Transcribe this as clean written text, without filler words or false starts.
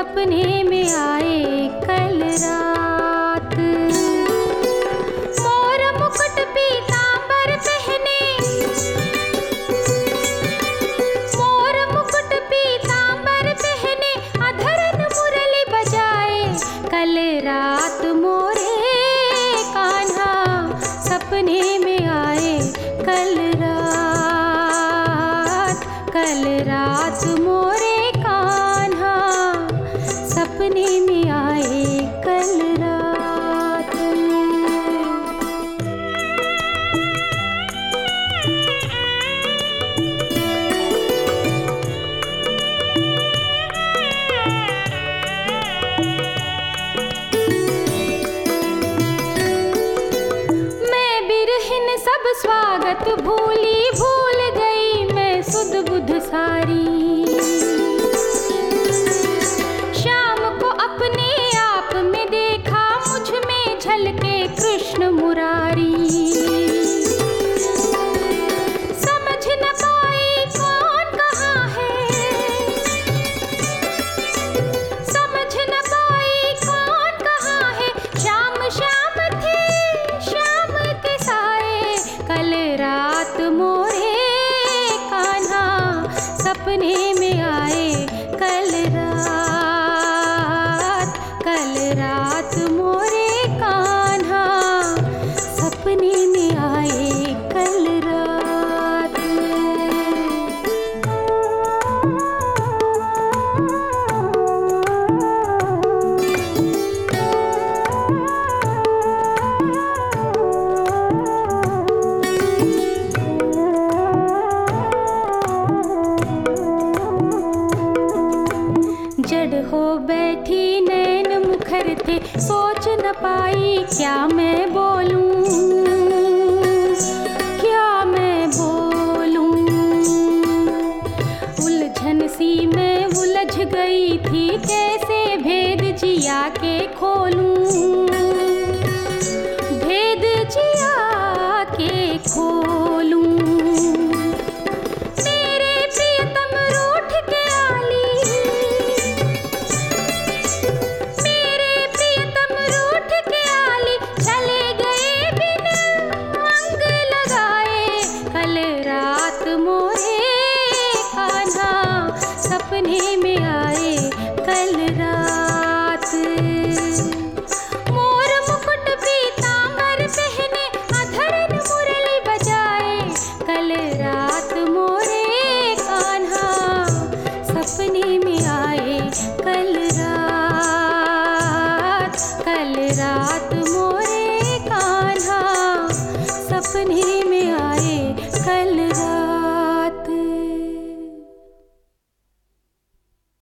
सपने में आए कल रात। मोर मुकुट पीतांबर पहने, मोर मुकुट पीतांबर पहने, अधरन मुरली बजाए कल रात मोरे कान्हा सपने में आए कल रात मोरे कान्हा सपने में आए कल रात। मैं बिरहिन सब स्वागत भूली, भूल गई मैं सुध बुध सारी। शाम को अपने आप में देखा, मुझ में झलके कृष्ण मुरारी। समझ न पाई कौन कहाँ है, समझ न पाई कौन कहाँ है। श्याम श्याम थे श्याम के साए कल रात मोरे कान्हा सपने में आए कल रात मोरे कान्हा सपने में आए कल रात। जड़ हो बैठी नैन मुखर थे, सोच न पाई क्या मैं बोलूं, क्या मैं बोलूं। उलझन सी मैं उलझ गई थी, कैसे भेद जिया के खोलूं।